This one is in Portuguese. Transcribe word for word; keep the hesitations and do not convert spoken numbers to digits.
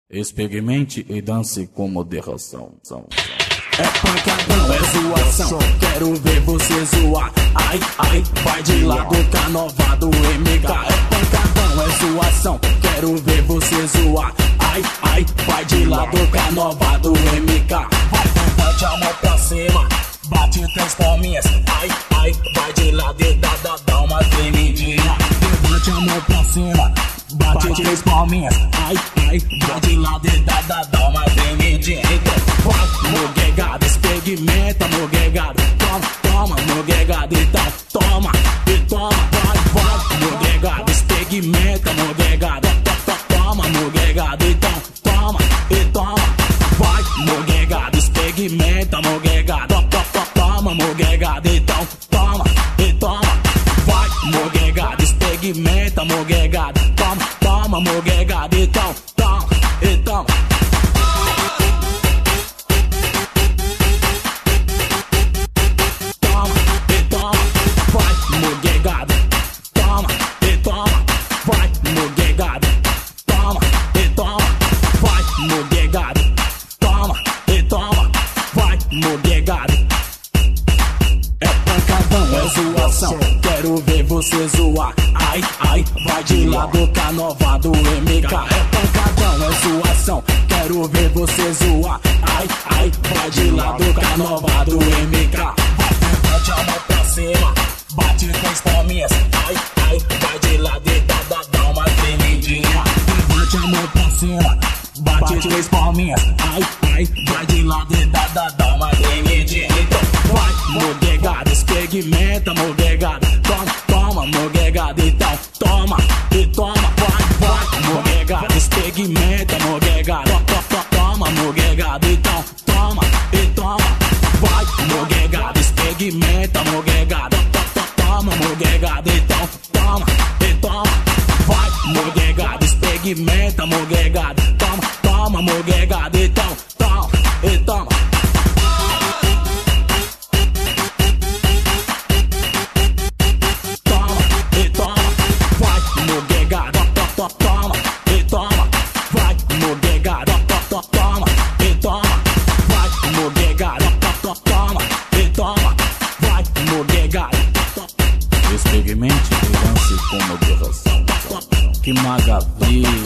Experimente e dance com moderação. São, são. É pancadão, é zoação, quero ver você zoar. Ai, ai, vai de lado, canovado, M K. É pancadão, é zoação, quero ver você zoar. Ai, ai, vai de lado, canovado, M K. Vai, bate a mão pra cima, bate três palminhas. Ai, ai, vai de lado e dá, dá, dá uma tremidinha. Bate a mão pra cima, bate três palminhas. Ai, ai, vai de lado e dá, dá, dá uma tremidinha. Então vai, moguegado, experimenta, moguegado. Toma, toma, moguegado, então toma, e toma, vai, vai, moguegado, experimenta, moguegado. Toma, moguegado, então toma, e toma, vai, moguegado, experimenta, moguegado. Toma, moguegado, então toma, e toma, vai, moguegado, experimenta, moguegado. Toma, toma, moguegado, então toma, e toma. Quero ver você zoar. Ai, ai, vai de lado, canovado, M K. É pancadão, é zoação. Quero ver você zoar. Ai, ai, vai de lado, canovado, M K. Bate a mão pra cima, bate com as palminhas. Ai, ai, vai de lado e dá, dá, dá uma tremidinha. Bate a mão pra cima, bate três palminhas. Ai, ai, vai de lado e dá, dá, dá uma tremidinha. Então vai, moguegado, experimenta, moguegado. Toma, toma, moguegado, então toma, e toma, vai, vai, moguegado, experimenta, moguegado. Toma, moguegado, então toma, e toma, vai, moguegado, experimenta, moguegado. Toma, moguegado, então toma, e toma, vai, moguegado, experimenta, moguegado. Toma, toma, moguegado, então toma, e toma. Toma, e toma, vai, moguegado, toma, e toma, vai, moguegado, toma, e toma, vai, moguegado. Experimente e dance com moderação. Que maravilha.